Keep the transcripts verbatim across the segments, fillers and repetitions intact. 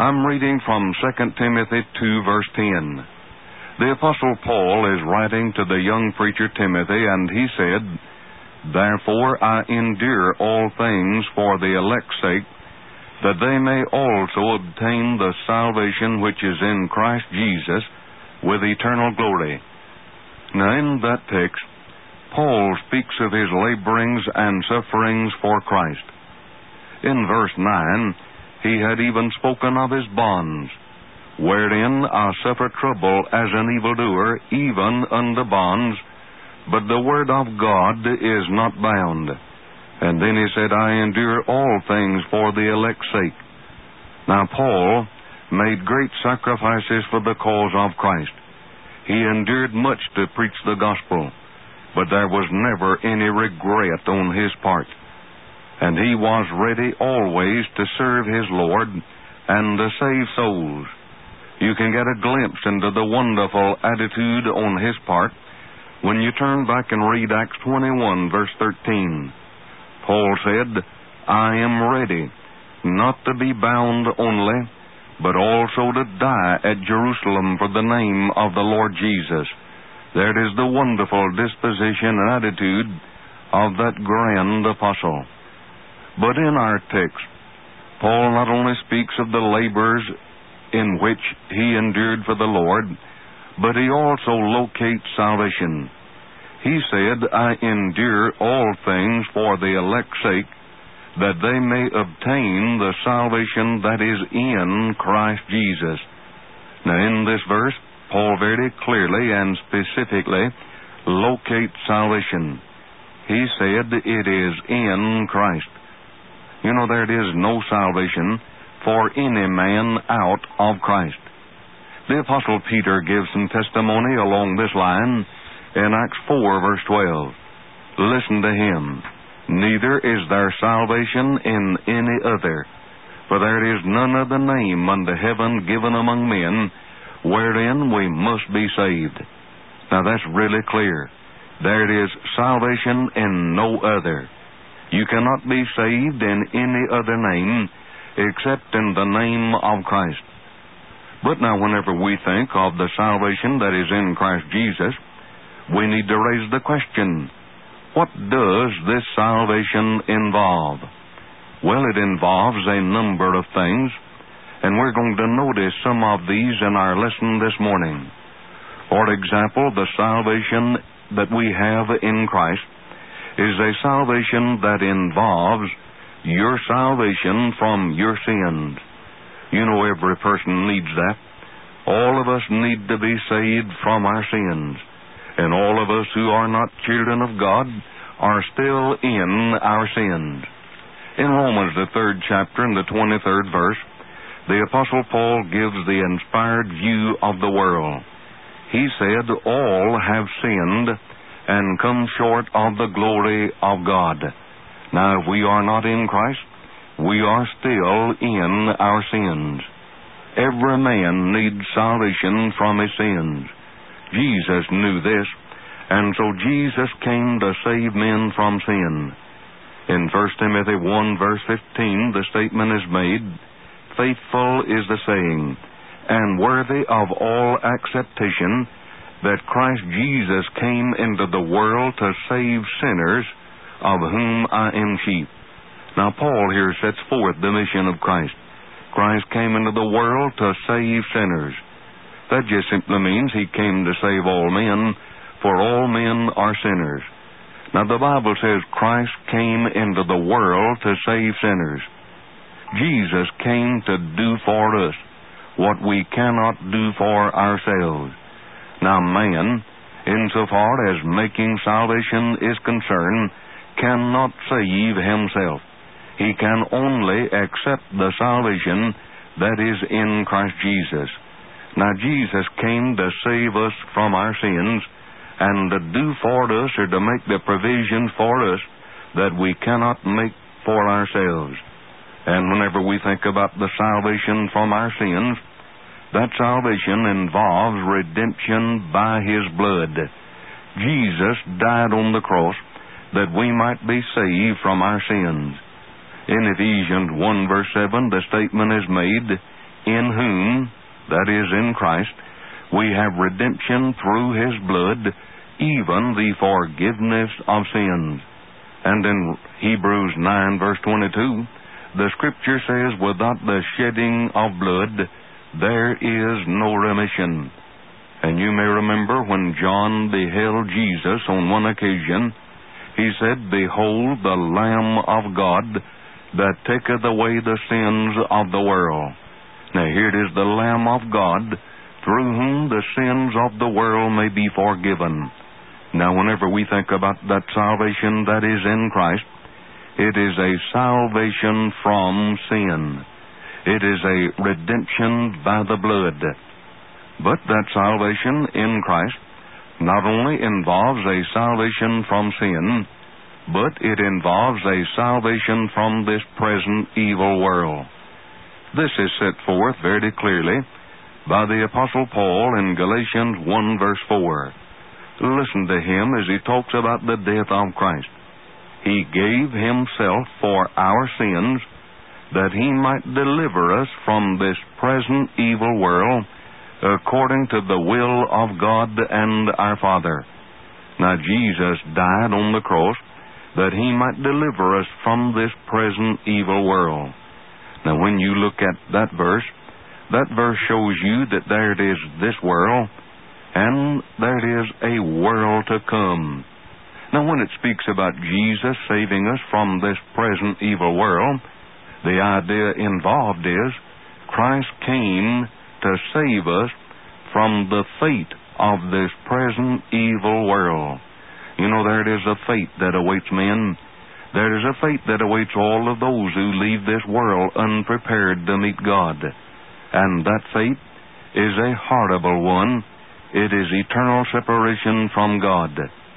I'm reading from Second Timothy two, verse ten. The Apostle Paul is writing to the young preacher Timothy, and he said, "Therefore I endure all things for the elect's sake, that they may also obtain the salvation which is in Christ Jesus with eternal glory." Now in that text, Paul speaks of his laborings and sufferings for Christ. In verse nine, he had even spoken of his bonds, "Wherein I suffer trouble as an evildoer, even unto bonds, but the word of God is not bound." And then he said, "I endure all things for the elect's sake." Now Paul made great sacrifices for the cause of Christ. He endured much to preach the gospel, but there was never any regret on his part. And he was ready always to serve his Lord and to save souls. You can get a glimpse into the wonderful attitude on his part when you turn back and read Acts twenty-one, verse thirteen. Paul said, "I am ready, not to be bound only, but also to die at Jerusalem for the name of the Lord Jesus." There is the wonderful disposition and attitude of that grand apostle. But in our text, Paul not only speaks of the labors in which he endured for the Lord, but he also locates salvation. He said, "I endure all things for the elect's sake, that they may obtain the salvation that is in Christ Jesus." Now in this verse, Paul very clearly and specifically locates salvation. He said it is in Christ. You know, there is no salvation for any man out of Christ. The Apostle Peter gives some testimony along this line in Acts four, verse twelve. Listen to him. "Neither is there salvation in any other, for there is none other name under heaven given among men wherein we must be saved." Now that's really clear. There is salvation in no other. You cannot be saved in any other name except in the name of Christ. But now whenever we think of the salvation that is in Christ Jesus, we need to raise the question, what does this salvation involve? Well, it involves a number of things, and we're going to notice some of these in our lesson this morning. For example, the salvation that we have in Christ is a salvation that involves your salvation from your sins. You know, every person needs that. All of us need to be saved from our sins. And all of us who are not children of God are still in our sins. In Romans, the third chapter and the twenty-third verse, the Apostle Paul gives the inspired view of the world. He said, "All have sinned and come short of the glory of God." Now, if we are not in Christ, we are still in our sins. Every man needs salvation from his sins. Jesus knew this, and so Jesus came to save men from sin. In First Timothy one, verse fifteen, the statement is made, "Faithful is the saying, and worthy of all acceptation, that Christ Jesus came into the world to save sinners, of whom I am chief." Now Paul here sets forth the mission of Christ. Christ came into the world to save sinners. That just simply means he came to save all men, for all men are sinners. Now the Bible says Christ came into the world to save sinners. Jesus came to do for us what we cannot do for ourselves. Now man, insofar as making salvation is concerned, cannot save himself. He can only accept the salvation that is in Christ Jesus. Now Jesus came to save us from our sins and to do for us, or to make the provisions for us that we cannot make for ourselves. And whenever we think about the salvation from our sins, that salvation involves redemption by His blood. Jesus died on the cross that we might be saved from our sins. In Ephesians one, verse seven, the statement is made, in whom, that is, in Christ, we have redemption through His blood, even the forgiveness of sins. And in Hebrews nine, verse twenty-two, the Scripture says, without the shedding of blood, there is no remission. And you may remember when John beheld Jesus on one occasion, he said, Behold the Lamb of God that taketh away the sins of the world. Now here it is, the Lamb of God, through whom the sins of the world may be forgiven. Now whenever we think about that salvation that is in Christ, it is a salvation from sin. It is a redemption by the blood. But that salvation in Christ not only involves a salvation from sin, but it involves a salvation from this present evil world. This is set forth very clearly by the Apostle Paul in Galatians one, verse four. Listen to him as he talks about the death of Christ. He gave Himself for our sins, that He might deliver us from this present evil world, according to the will of God and our Father. Now Jesus died on the cross that He might deliver us from this present evil world. Now when you look at that verse, that verse shows you that there it is, this world, and there it is, a world to come. Now when it speaks about Jesus saving us from this present evil world, the idea involved is Christ came to save us from the fate of this present evil world. You know, there it is, a fate that awaits men. There is a fate that awaits all of those who leave this world unprepared to meet God. And that fate is a horrible one. It is eternal separation from God.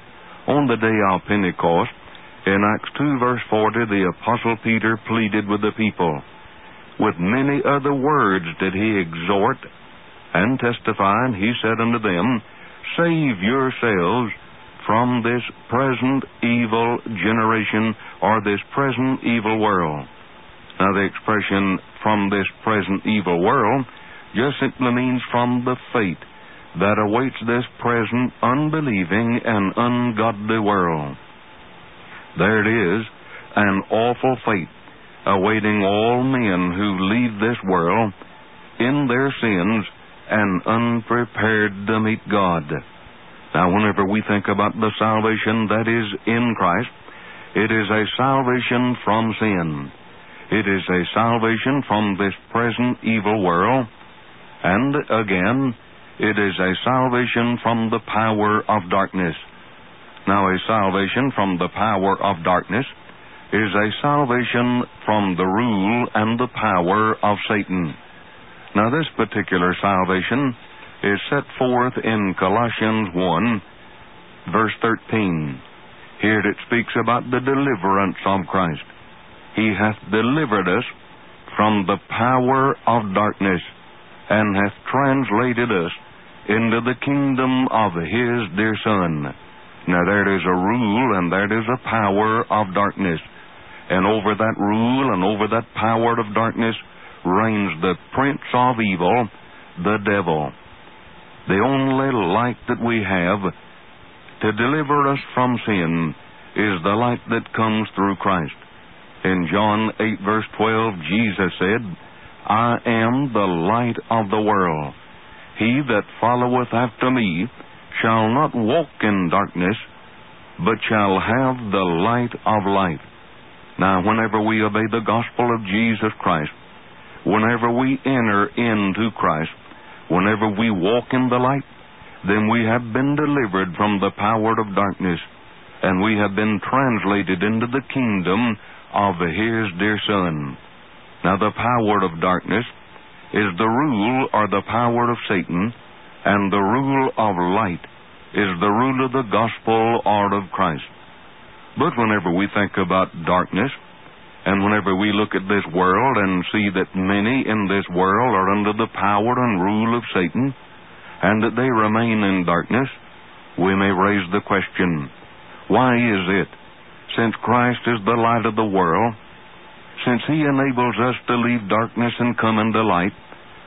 On the day of Pentecost, in Acts two, verse forty, the Apostle Peter pleaded with the people. With many other words did he exhort and testify, and he said unto them, Save yourselves from this present evil generation, or this present evil world. Now the expression, from this present evil world, just simply means from the fate that awaits this present unbelieving and ungodly world. There it is, an awful fate awaiting all men who leave this world in their sins and unprepared to meet God. Now, whenever we think about the salvation that is in Christ, it is a salvation from sin. It is a salvation from this present evil world, and again, it is a salvation from the power of darkness. Now, a salvation from the power of darkness is a salvation from the rule and the power of Satan. Now, this particular salvation is set forth in Colossians one, verse thirteen. Here it speaks about the deliverance of Christ. He hath delivered us from the power of darkness, and hath translated us into the kingdom of His dear Son. Now there is a rule and there is a power of darkness. And over that rule and over that power of darkness reigns the prince of evil, the devil. The only light that we have to deliver us from sin is the light that comes through Christ. In John eight, verse twelve, Jesus said, I am the light of the world. He that followeth after me shall not walk in darkness, but shall have the light of life. Now, whenever we obey the gospel of Jesus Christ, whenever we enter into Christ, whenever we walk in the light, then we have been delivered from the power of darkness, and we have been translated into the kingdom of His dear Son. Now, the power of darkness is the rule or the power of Satan, and the rule of light is the rule of the gospel or of Christ. But whenever we think about darkness, and whenever we look at this world and see that many in this world are under the power and rule of Satan, and that they remain in darkness, we may raise the question, why is it, since Christ is the light of the world, since He enables us to leave darkness and come into light,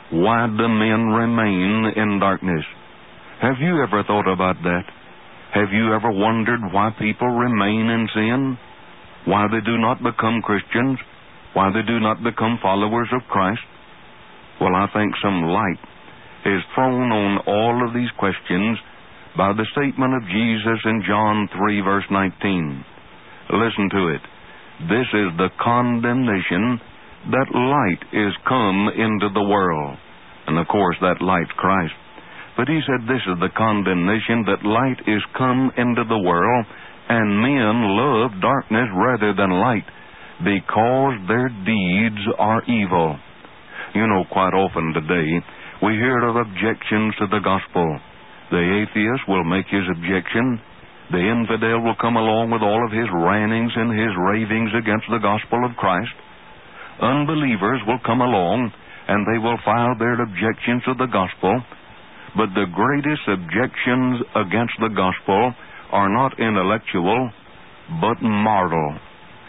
Why do men remain in darkness? Have you ever thought about that? Have you ever wondered why people remain in sin? Why they do not become Christians? Why they do not become followers of Christ? Well, I think some light is thrown on all of these questions by the statement of Jesus in John three, verse nineteen. Listen to it. This is the condemnation that light is come into the world. And of course, that light's Christ. But he said this is the condemnation that light is come into the world, and men love darkness rather than light, because their deeds are evil. You know, quite often today, we hear of objections to the gospel. The atheist will make his objection. The infidel will come along with all of his rantings and his ravings against the gospel of Christ. Unbelievers will come along, and they will file their objections to the gospel. But the greatest objections against the gospel are not intellectual, but moral.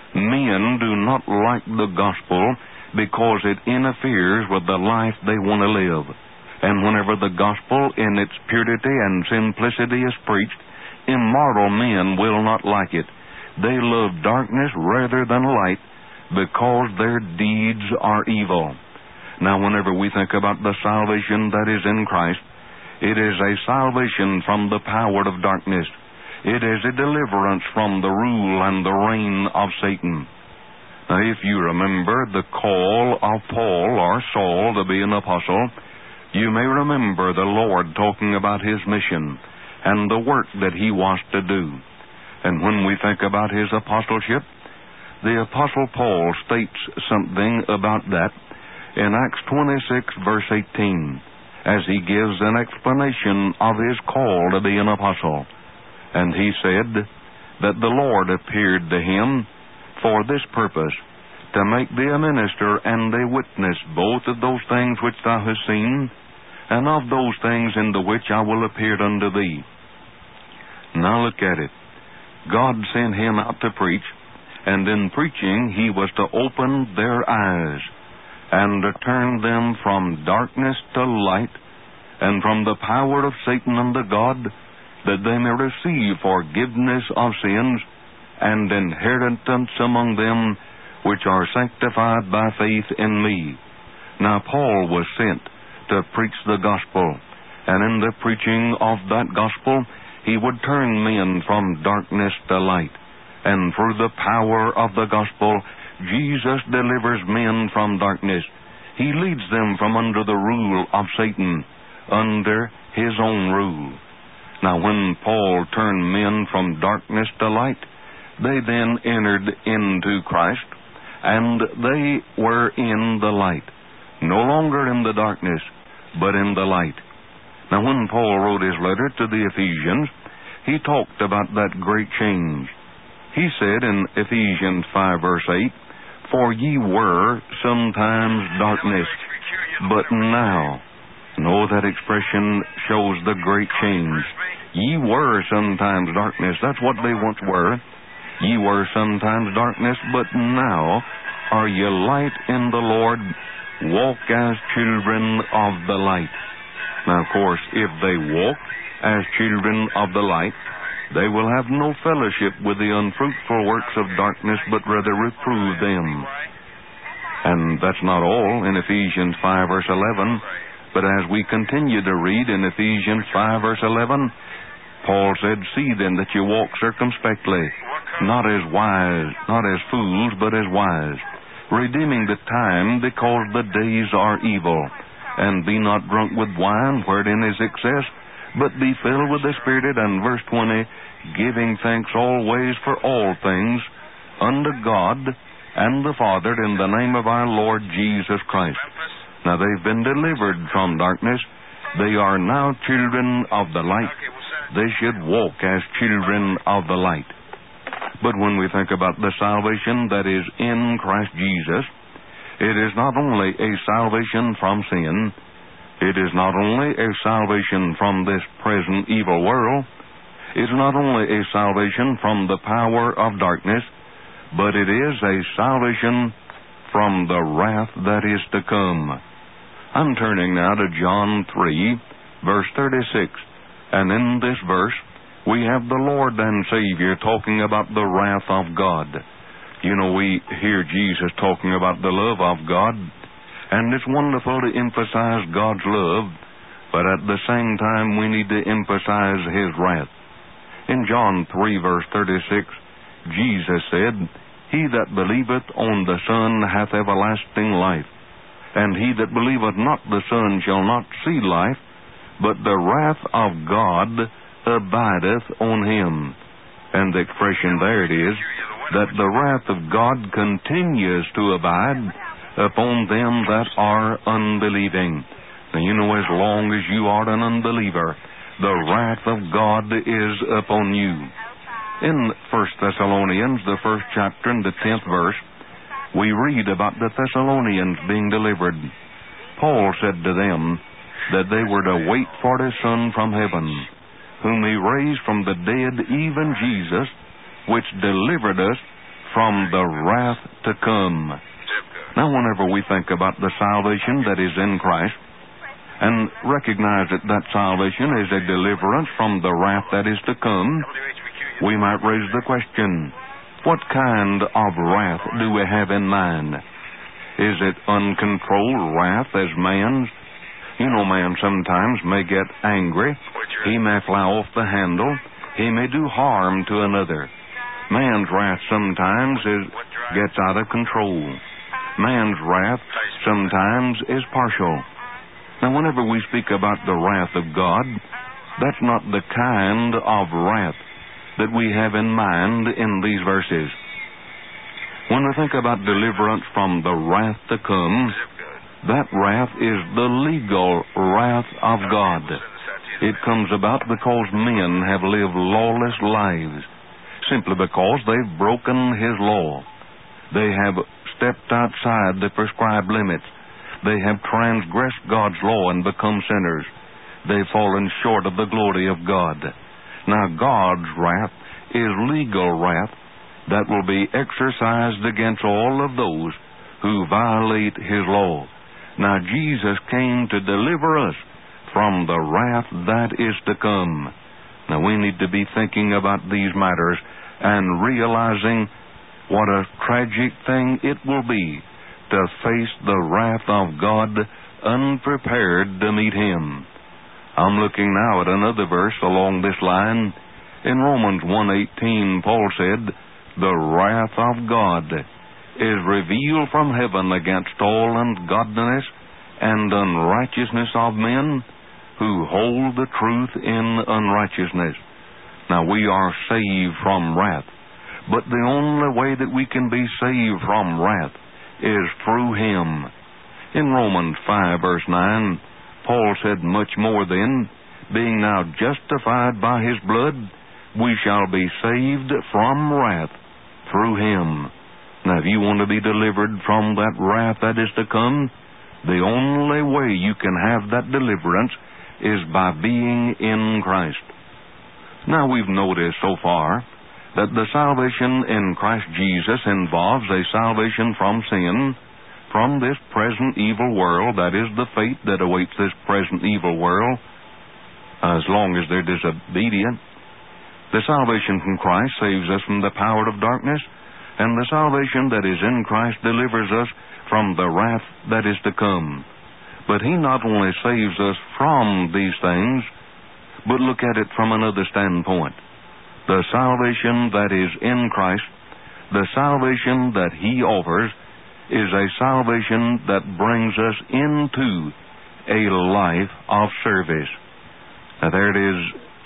Men do not like the gospel because it interferes with the life they want to live. And whenever the gospel in its purity and simplicity is preached, immoral men will not like it. They love darkness rather than light because their deeds are evil. Now, whenever we think about the salvation that is in Christ, it is a salvation from the power of darkness. It is a deliverance from the rule and the reign of Satan. Now, if you remember the call of Paul or Saul to be an apostle, you may remember the Lord talking about his mission and the work that he was to do. And when we think about his apostleship, the Apostle Paul states something about that in Acts twenty-six, verse eighteen, as he gives an explanation of his call to be an apostle. And he said that the Lord appeared to him for this purpose, to make thee a minister and a witness both of those things which thou hast seen, and of those things in the which I will appear unto thee. Now look at it. God sent him out to preach, and in preaching he was to open their eyes, and to turn them from darkness to light, and from the power of Satan unto God, that they may receive forgiveness of sins, and inheritance among them which are sanctified by faith in me. Now Paul was sent to preach the gospel, and in the preaching of that gospel, he would turn men from darkness to light. And through the power of the gospel, Jesus delivers men from darkness. He leads them from under the rule of Satan, under his own rule. Now, when Paul turned men from darkness to light, they then entered into Christ, and they were in the light, no longer in the darkness, but in the light. Now, when Paul wrote his letter to the Ephesians, he talked about that great change. He said in Ephesians five, verse eight, "For ye were sometimes darkness, but now..." No, that expression shows the great change. Ye were sometimes darkness. That's what they once were. Ye were sometimes darkness, but now are ye light in the Lord. Walk as children of the light. Now, of course, if they walk as children of the light, they will have no fellowship with the unfruitful works of darkness, but rather reprove them. And that's not all in Ephesians five, verse eleven. But as we continue to read in Ephesians five, verse eleven, Paul said, "See then that you walk circumspectly, not as wise, not as fools, but as wise, redeeming the time, because the days are evil. And be not drunk with wine, wherein is excess, but be filled with the Spirit." And verse twenty, "Giving thanks always for all things unto God and the Father in the name of our Lord Jesus Christ." Now they've been delivered from darkness. They are now children of the light. They should walk as children of the light. But when we think about the salvation that is in Christ Jesus, it is not only a salvation from sin, it is not only a salvation from this present evil world, it is not only a salvation from the power of darkness, but it is a salvation from the wrath that is to come. I'm turning now to John three, verse thirty-six. And in this verse, we have the Lord and Savior talking about the wrath of God. You know, we hear Jesus talking about the love of God, and it's wonderful to emphasize God's love, but at the same time we need to emphasize His wrath. In John three, verse thirty-six, Jesus said, He that believeth on the Son hath everlasting life, and he that believeth not the Son shall not see life, but the wrath of God abideth on him. And the expression there it is, that the wrath of God continues to abide upon them that are unbelieving. Now, you know, as long as you are an unbeliever, the wrath of God is upon you. In First Thessalonians, the first chapter and the tenth verse, we read about the Thessalonians being delivered. Paul said to them that they were to wait for the Son from heaven, whom He raised from the dead, even Jesus, which delivered us from the wrath to come. Now, whenever we think about the salvation that is in Christ, and recognize that that salvation is a deliverance from the wrath that is to come, we might raise the question, what kind of wrath do we have in mind? Is it uncontrolled wrath as man's? You know, man sometimes may get angry. He may fly off the handle. He may do harm to another. Man's wrath sometimes is, gets out of control. Man's wrath sometimes is partial. Now, whenever we speak about the wrath of God, that's not the kind of wrath that we have in mind in these verses. When we think about deliverance from the wrath to come, that wrath is the legal wrath of God. It comes about because men have lived lawless lives, simply because they've broken His law. They have stepped outside the prescribed limits. They have transgressed God's law and become sinners. They've fallen short of the glory of God. Now, God's wrath is legal wrath that will be exercised against all of those who violate His law. Now, Jesus came to deliver us from the wrath that is to come. Now, we need to be thinking about these matters and realizing what a tragic thing it will be to face the wrath of God unprepared to meet Him. I'm looking now at another verse along this line. In Romans one eighteen, Paul said, the wrath of God is revealed from heaven against all ungodliness and unrighteousness of men who hold the truth in unrighteousness. Now, we are saved from wrath, but the only way that we can be saved from wrath is through Him. In Romans five, verse nine, Paul said, much more then, being now justified by His blood, we shall be saved from wrath through Him. Now, if you want to be delivered from that wrath that is to come, the only way you can have that deliverance is by being in Christ. Now, we've noticed so far that the salvation in Christ Jesus involves a salvation from sin, from this present evil world, that is the fate that awaits this present evil world, as long as they're disobedient. The salvation from Christ saves us from the power of darkness, and the salvation that is in Christ delivers us from the wrath that is to come. But He not only saves us from these things, but look at it from another standpoint. The salvation that is in Christ, the salvation that He offers, is a salvation that brings us into a life of service. Now, there it is,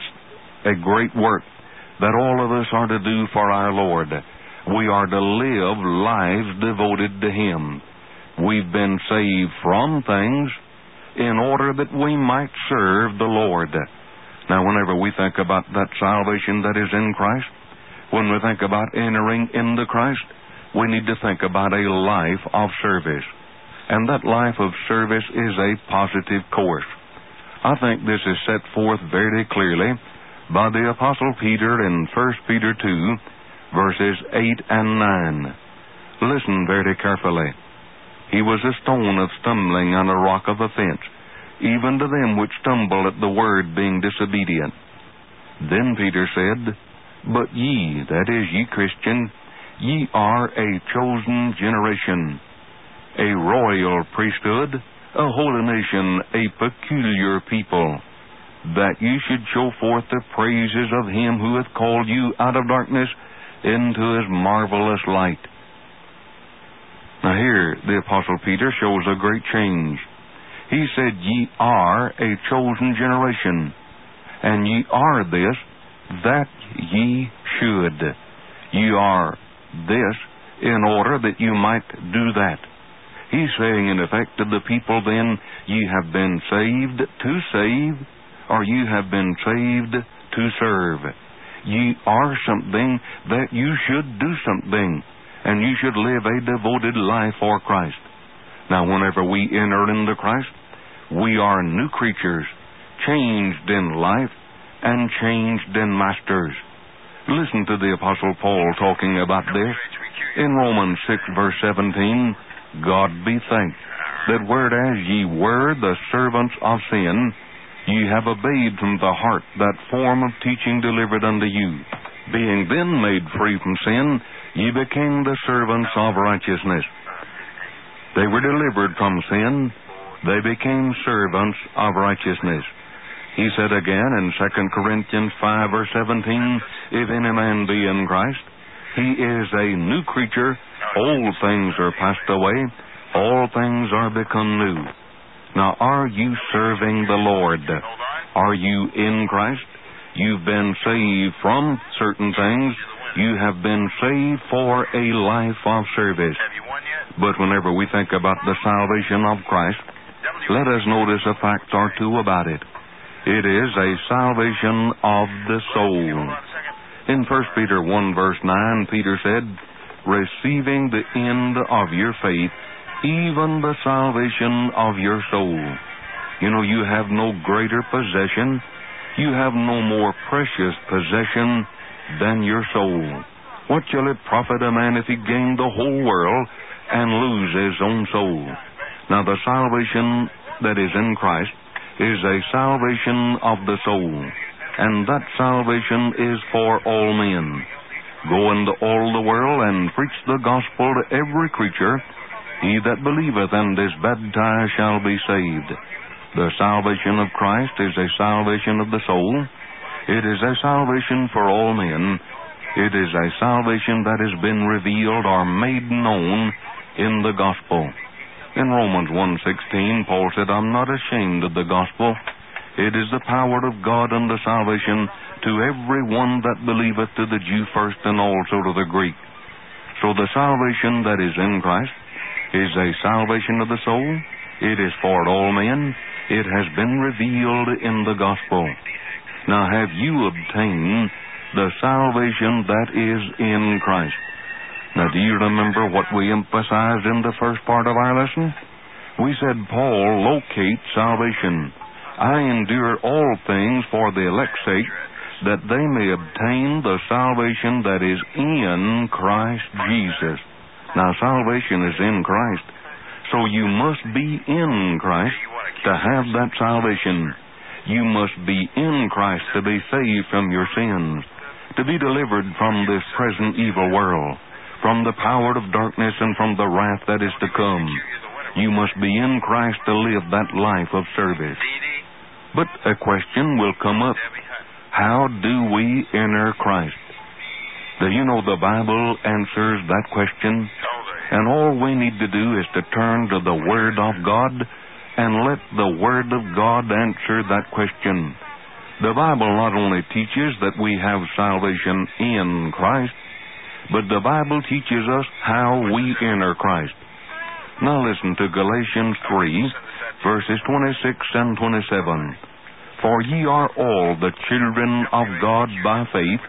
a great work that all of us are to do for our Lord. We are to live lives devoted to Him. We've been saved from things in order that we might serve the Lord. Now, whenever we think about that salvation that is in Christ, when we think about entering into Christ, we need to think about a life of service. And that life of service is a positive course. I think this is set forth very clearly by the Apostle Peter in First Peter two, verses eight and nine. Listen very carefully. He was a stone of stumbling and a rock of offense, even to them which stumble at the word, being disobedient. Then Peter said, But ye, that is, ye Christian, ye are a chosen generation, a royal priesthood, a holy nation, a peculiar people, that ye should show forth the praises of him who hath called you out of darkness into his marvelous light. Now here the Apostle Peter shows a great change. He said, Ye are a chosen generation, and ye are this, that ye should. Ye are this in order that you might do that. He's saying, in effect, to the people then, ye have been saved to save, or you have been saved to serve. Ye are something that you should do something, and you should live a devoted life for Christ. Now, whenever we enter into Christ, we are new creatures, changed in life, and changed in masters. Listen to the Apostle Paul talking about this. In Romans six, verse seventeen, God be thanked, that whereas ye were the servants of sin, ye have obeyed from the heart that form of teaching delivered unto you. Being then made free from sin, ye became the servants of righteousness. They were delivered from sin. They became servants of righteousness. He said again in Second Corinthians five, verse seventeen, If any man be in Christ, he is a new creature. Old things are passed away. All things are become new. Now, are you serving the Lord? Are you in Christ? You've been saved from certain things. You have been saved for a life of service. But whenever we think about the salvation of Christ, let us notice a fact or two about it. It is a salvation of the soul. In First Peter one, verse nine, Peter said, Receiving the end of your faith, even the salvation of your soul. You know, you have no greater possession, you have no more precious possession than your soul. What shall it profit a man if he gain the whole world and lose his own soul? Now, the salvation that is in Christ is a salvation of the soul, and that salvation is for all men. Go into all the world and preach the gospel to every creature. He that believeth and is baptized shall be saved. The salvation of Christ is a salvation of the soul. It is a salvation for all men. It is a salvation that has been revealed or made known in the gospel. In Romans one sixteen, Paul said, I'm not ashamed of the gospel. It is the power of God unto salvation to every one that believeth, to the Jew first and also to the Greek. So the salvation that is in Christ is a salvation of the soul. It is for all men. It has been revealed in the gospel. Now, have you obtained the salvation that is in Christ? Now, do you remember what we emphasized in the first part of our lesson? We said Paul locates salvation. I endure all things for the elect's sake, that they may obtain the salvation that is in Christ Jesus. Now, salvation is in Christ, so you must be in Christ to have that salvation. You must be in Christ to be saved from your sins, to be delivered from this present evil world, from the power of darkness and from the wrath that is to come. You must be in Christ to live that life of service. But a question will come up. How do we enter Christ? Do you know the Bible answers that question? And all we need to do is to turn to the Word of God and let the Word of God answer that question. The Bible not only teaches that we have salvation in Christ, but the Bible teaches us how we enter Christ. Now listen to Galatians three, verses twenty-six and twenty-seven. For ye are all the children of God by faith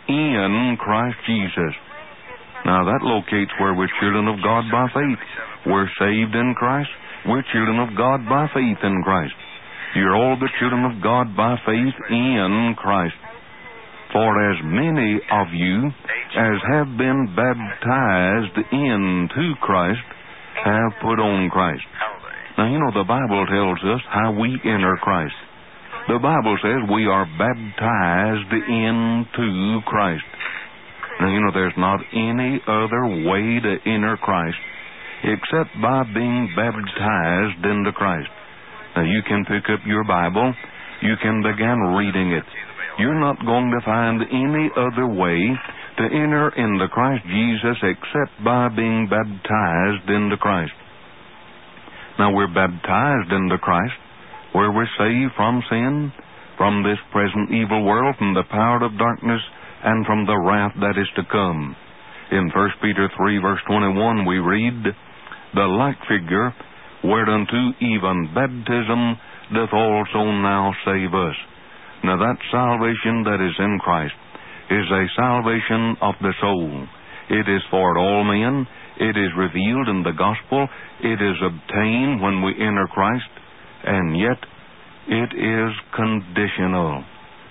in Christ Jesus. Now that locates where we're children of God by faith. We're saved in Christ. We're children of God by faith in Christ. You're all the children of God by faith in Christ. For as many of you as have been baptized into Christ have put on Christ. Now, you know, the Bible tells us how we enter Christ. The Bible says we are baptized into Christ. Now, you know, there's not any other way to enter Christ except by being baptized into Christ. Now, you can pick up your Bible. You can begin reading it. You're not going to find any other way to enter into Christ Jesus except by being baptized into Christ. Now, we're baptized into Christ, where we're saved from sin, from this present evil world, from the power of darkness, and from the wrath that is to come. In First Peter three, verse twenty-one, we read, "The like figure, whereunto even baptism doth also now save us." Now, that salvation that is in Christ is a salvation of the soul. It is for all men. It is revealed in the gospel. It is obtained when we enter Christ. And yet, it is conditional.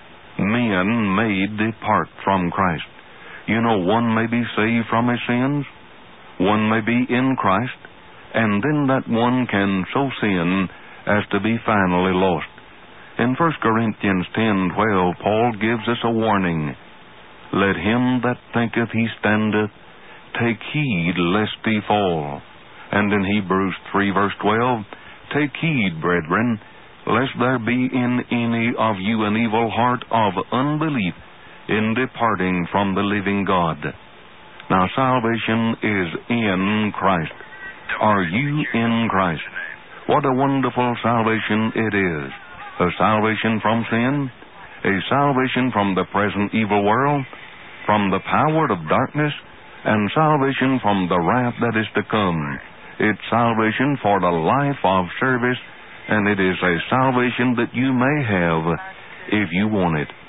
Men may depart from Christ. You know, one may be saved from his sins. One may be in Christ. And then that one can so sin as to be finally lost. In First Corinthians ten twelve, Paul gives us a warning. "Let him that thinketh he standeth take heed lest he fall." And in Hebrews three, verse twelve, "Take heed, brethren, lest there be in any of you an evil heart of unbelief in departing from the living God." Now, salvation is in Christ. Are you in Christ? What a wonderful salvation it is. A salvation from sin, a salvation from the present evil world, from the power of darkness, and salvation from the wrath that is to come. It's salvation for the life of service, and it is a salvation that you may have if you want it.